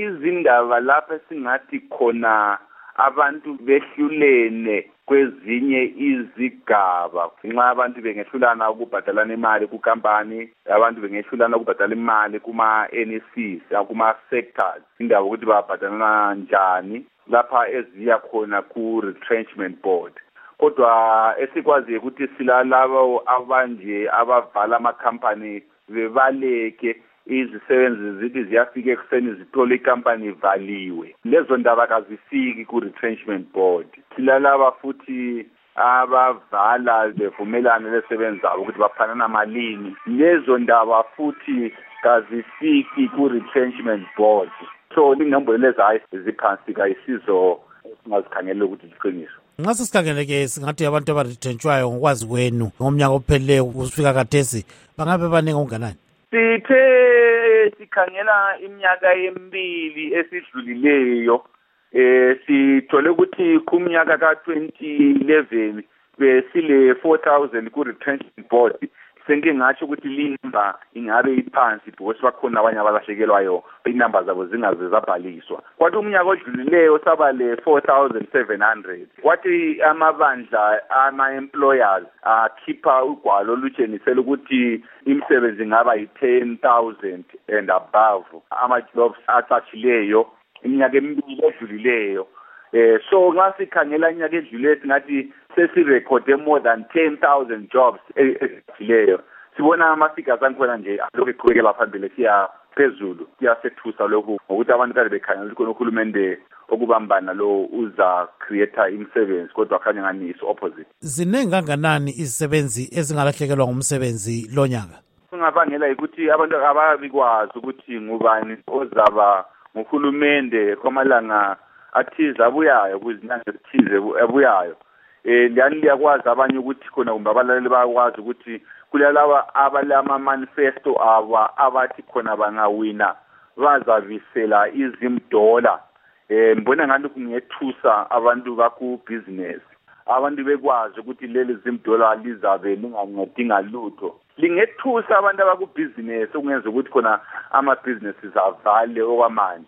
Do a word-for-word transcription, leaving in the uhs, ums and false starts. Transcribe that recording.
izindaba lapha singathi khona abantu behlulene kwezinye izigaba nxa abantu bengehlulana ukubhadalana imali kukampani, abantu bengehlulana ukubhadala imali kuma N E Cs kuma sectors, indaba ukuthi babhadalana njani lapha eziya khona ku retrenchment board. Kodwa esikwazi ukuthi silalabo abanje abavala ama company bebaleke izisebenzi zithi ziyafika ekuseni zithola icompany ivaliwe. Lezo ndaba kazifiki ku retrenchment board. Silalaba futhi abavala bevumelana lesebenzi zabo ukuthi baphanana malini. Lezo ndaba futhi kazifiki ku retrenchment board. So inombolo lezi hayi ziphansi kayisizo singazikhangela ukuthi ziqiniswe. Nxa sikhangeleke singathi abantu abaretrenchwayo ngokwazi kwenu ngomnyaka ophelileyo kusifika khathesi bangabe baningi onganani? Sithe sikhangela iminyaka emibili esidlulileyo eh sithole ukuthi kumnyaka ka twenty eleven besile four thousand ku retrenchment board. Sengingathi ukuthi limba ingabe iphansi because bakhona abanye abalahlekelwayo inamba zabo zingaze zabhaliswa. Kwathi umnyaka odlulileyo saba le four thousand seven hundred. Kwathi amabandla ama employers akhipha ugwalo olutshenisela ukuthi imisebenzi ngaba yi ten thousand and above ama jobs athathileyo iminyaka emibili edlulileyo. Eh so ngasikhangela inyaka edlulileyo singathi sesirekhode more than ten thousand jobs edlulileyo. Sibona ama figures angikhona nje lokho eqhubekela phambili siya phezulu siyasethusa lokho ngokuthi abantu kade bekhanya ukuthi uhulumende okubambana lo uza create imisebenzi kodwa khanya ngani is opposite. Ziningi kanganani izisebenzi ezingalahlekelwa ngumsebenzi lonyaka? Singabangela ukuthi abantu ababikwazi ukuthi ngubani ozaba nguhulumende kwamalanga athize abuyayo kuzinyanga ezithize abuyayo. Eh ndani liyakwazi abanye ukuthi khona kumbe abalaleli bayakwazi ukuthi kulalawa abalama manifesto aba abathi khona bangawina bazabisela izimdola. Eh mbona ngathi kungethusa abantu baku business. Abantu bekwazi ukuthi leli zimdola lizabe lingancedinga lutho. Lingethusa abantu abaku business ukungenza ukuthi khona ama businesses avale okwamanje.